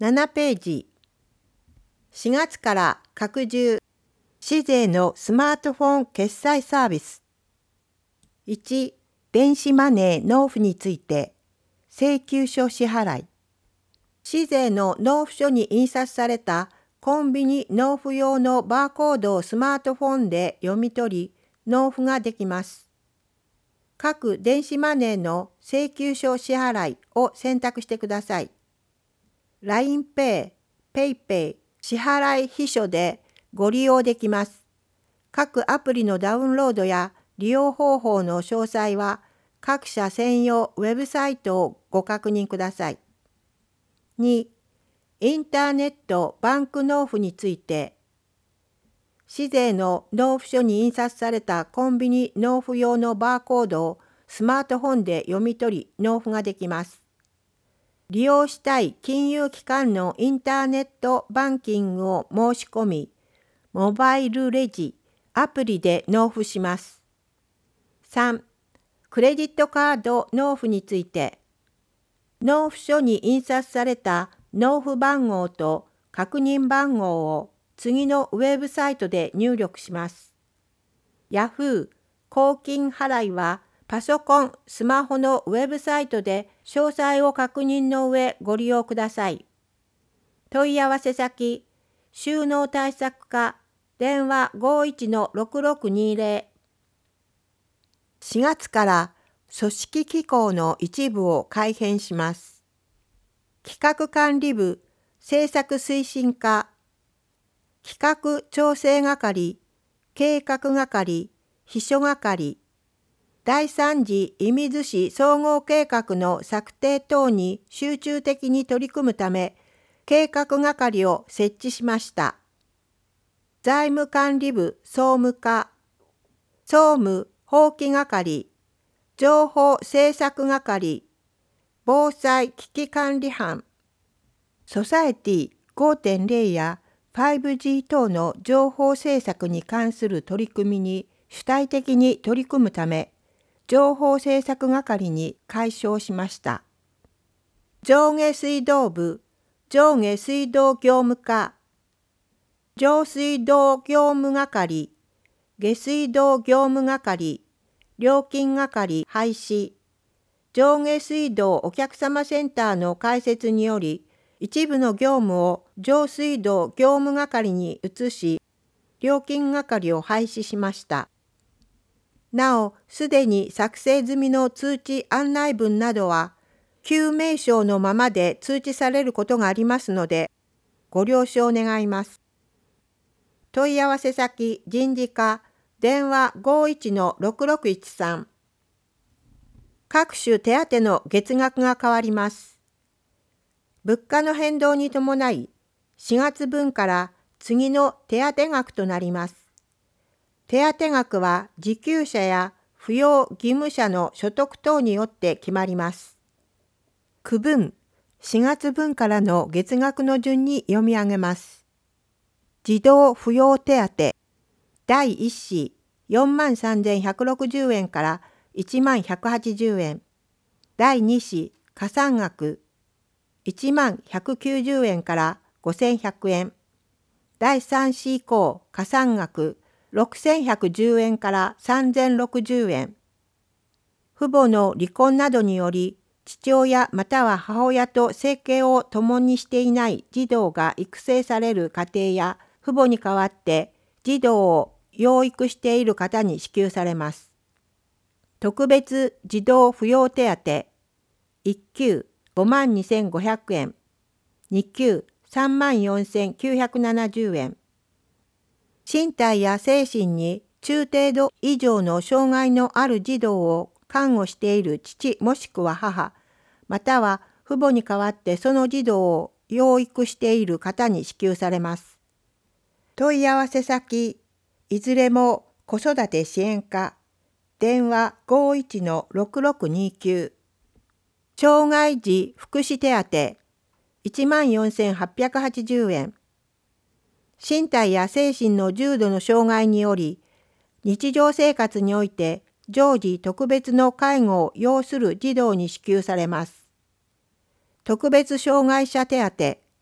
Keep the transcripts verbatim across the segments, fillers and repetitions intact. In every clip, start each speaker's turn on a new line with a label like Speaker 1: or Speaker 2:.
Speaker 1: ななページ。しがつから拡充。市税のスマートフォン決済サービス。いち、電子マネー納付について。請求書支払い。市税の納付書に印刷されたコンビニ納付用のバーコードをスマートフォンで読み取り、納付ができます。各電子マネーの請求書支払いを選択してください。ラインペイ、ペイペイ、支払い秘書でご利用できます。各アプリのダウンロードや利用方法の詳細は各社専用ウェブサイトをご確認ください。に、インターネットバンク納付について。市税の納付書に印刷されたコンビニ納付用のバーコードをスマートフォンで読み取り納付ができます。利用したい金融機関のインターネットバンキングを申し込み、モバイルレジ、アプリで納付します。さん、クレジットカード納付について。納付書に印刷された納付番号と確認番号を次のウェブサイトで入力します。ヤフー、公金払いはパソコン、スマホのウェブサイトで詳細を確認の上ご利用ください。問い合わせ先、収納対策課、電話 ごいちのろくろくにぜろ。しがつから組織機構の一部を改編します。企画管理部、政策推進課、企画調整係、計画係、秘書係、第三次射水市総合計画の策定等に集中的に取り組むため、計画係を設置しました。財務管理部総務課、総務法規係、情報政策係、防災危機管理班、ソサエティ ごてんゼロ や ファイブジー 等の情報政策に関する取り組みに主体的に取り組むため、情報政策係に改称しました。上下水道部、上下水道業務課、上水道業務係、下水道業務係、料金係廃止。上下水道お客様センターの開設により、一部の業務を上水道業務係に移し、料金係を廃止しました。なお、すでに作成済みの通知案内文などは、旧名称のままで通知されることがありますので、ご了承願います。問い合わせ先人事課、電話 ごいちのろくろくいちさん。各種手当の月額が変わります。物価の変動に伴い、しがつぶんから次の手当額となります。手当額は受給者や扶養義務者の所得等によって決まります。区分、しがつぶんからの月額の順に読み上げます。児童扶養手当、だいいっ子よんまんさんぜんひゃくろくじゅうえんからいちまんひゃくはちじゅうえん。だいに子加算額、いちまんひゃくきゅうじゅうえんからごせんひゃくえん。だいさん子以降加算額、ろくせんひゃくじゅうえんからさんぜんろくじゅうえん。父母の離婚などにより、父親または母親と生計を共にしていない児童が育成される家庭や父母に代わって児童を養育している方に支給されます。特別児童扶養手当、いっ級ごまんにせんごひゃくえん、に級さんまんよんせんきゅうひゃくななじゅうえん。身体や精神に中程度以上の障害のある児童を看護している父もしくは母、または父母に代わってその児童を養育している方に支給されます。問い合わせ先、いずれも子育て支援課、電話 ごいちのろくろくにきゅう。障害児福祉手当、いちまんよんせんはっぴゃくはちじゅうえん。身体や精神の重度の障害により、日常生活において常時特別の介護を要する児童に支給されます。特別障害者手当、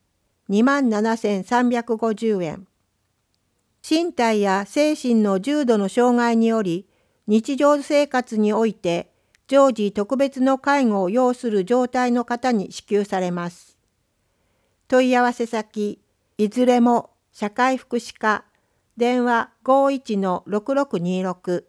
Speaker 1: にまんななせんさんびゃくごじゅうえん。身体や精神の重度の障害により、日常生活において常時特別の介護を要する状態の方に支給されます。問い合わせ先、いずれも社会福祉課、電話 ごーいちのろくろくにーろく